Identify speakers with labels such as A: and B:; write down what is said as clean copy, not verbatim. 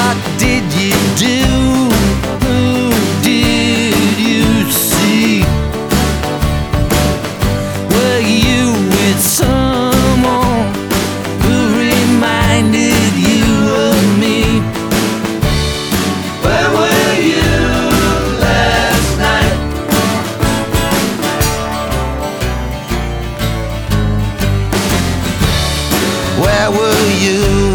A: What did you do? Who did you see? Were you with someone who reminded you of me? Where were you last night? Where were you?